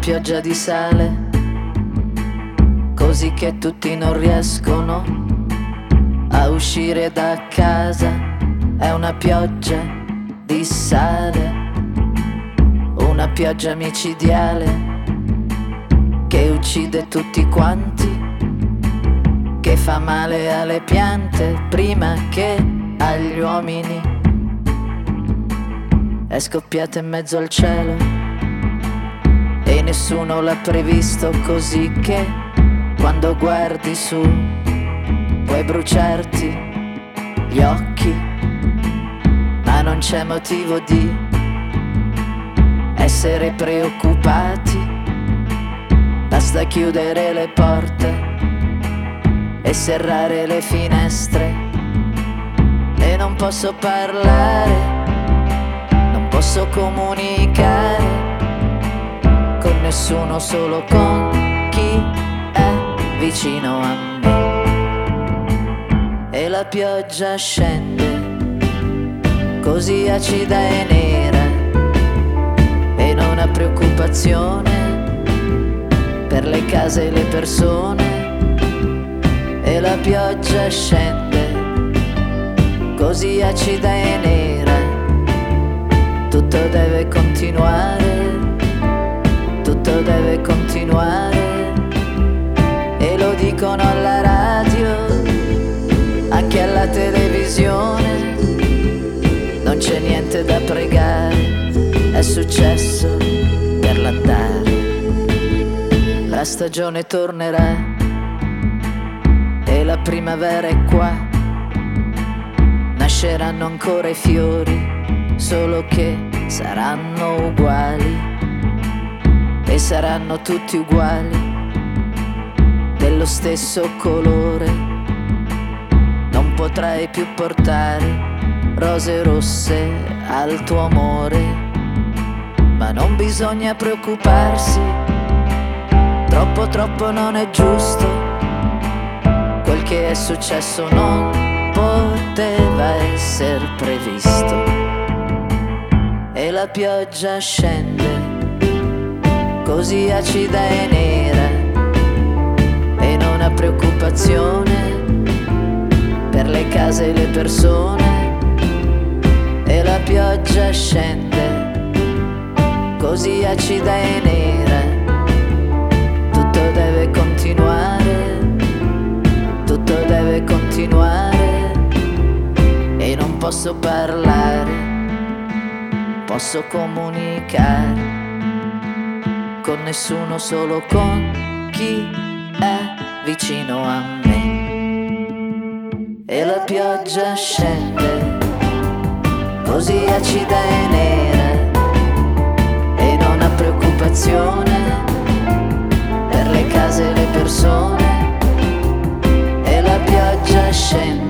pioggia di sale, così che tutti non riescono a uscire da casa. È una pioggia di sale, una pioggia micidiale che uccide tutti quanti, che fa male alle piante prima che agli uomini. È scoppiata in mezzo al cielo e nessuno l'ha previsto, così che quando guardi su puoi bruciarti gli occhi, ma non c'è motivo di essere preoccupati. Basta chiudere le porte e serrare le finestre. E non posso parlare, non posso comunicare con nessuno, solo con chi è vicino a me. E la pioggia scende così acida e nera, e non ha preoccupazione per le case e le persone. E la pioggia scende così acida e nera, tutto deve continuare, tutto deve continuare. E lo dicono alla radio, anche alla televisione. Non c'è niente da pregare, è successo per l'andare. La stagione tornerà e la primavera è qua. Nasceranno ancora i fiori, solo che saranno uguali, e saranno tutti uguali, dello stesso colore. Non potrai più portare rose rosse al tuo amore, ma non bisogna preoccuparsi, troppo troppo non è giusto. Quel che è successo non poteva essere previsto. E la pioggia scende così acida e nera, e non ha preoccupazione per le case e le persone. E la pioggia scende così acida e nera, tutto deve continuare, tutto deve continuare. E non posso parlare, posso comunicare con nessuno, solo con chi è vicino a me. E la pioggia scende così acida e nera, e non ha preoccupazione per le case e le persone. E la pioggia scende